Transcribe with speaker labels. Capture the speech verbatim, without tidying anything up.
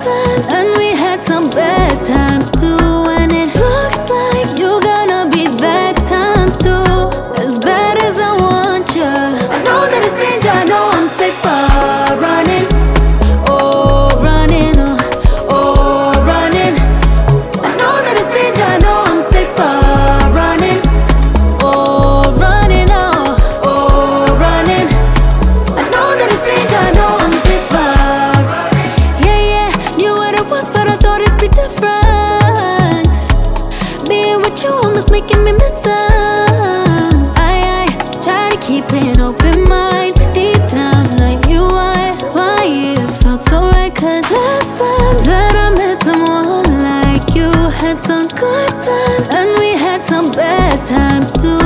Speaker 1: times, and we had some bad times too. And it looks like you're gonna be bad times too. As bad as I want you, I know that it's danger, I know I'm safer running. Oh, running, oh, oh, running. I know that it's danger, I know I'm safer running. Oh, running, oh, oh, running. I know that it's danger, I know I'm safer. Yeah, yeah, knew what it was, but I thought it'd be different. Being with you almost making me miss her. I, I try to keep an open mind. Deep down I knew why, why it felt so right. Cause last time that I met someone like you, had some good times, and we had some bad times too.